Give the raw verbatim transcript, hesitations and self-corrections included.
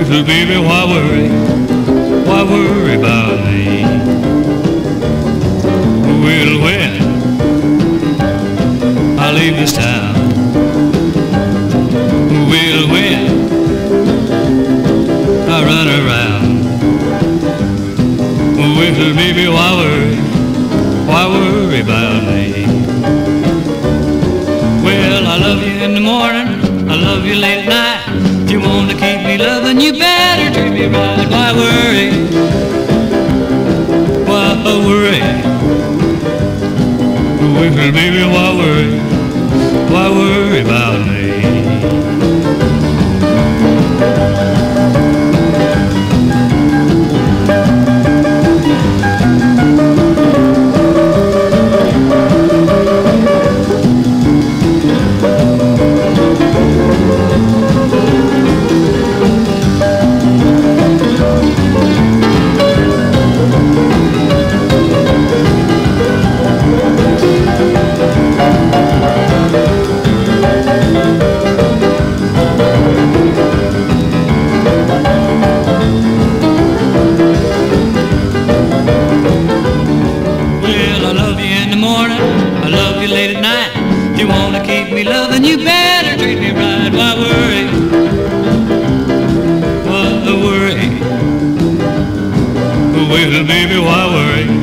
Well, baby, why worry? Why worry about me? Well, when I leave this town, well, when I run around, well, baby, why worry? Why worry about me? Well, I love you in the morning, I love you late at night. If you want to keep me loving, you better treat me right. Why worry? Why worry? Well, baby, why worry? Why worry about me? I love you late at night. If you want to keep me loving, you better treat me right. Why worry? Why worry? Well, baby, why worry?